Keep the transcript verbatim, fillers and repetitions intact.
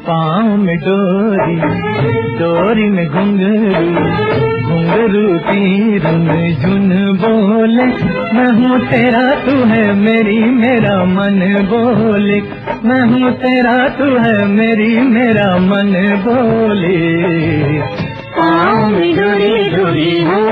पाँव में डोरी, डोरी में घुंघरू, घुंघरू की रुन झुन बोले, मैं हूँ तेरा तू है मेरी मेरा मन बोले, मैं हूँ तेरा तू है मेरी मेरा मन बोले। पाँव में डोरी डोरी हो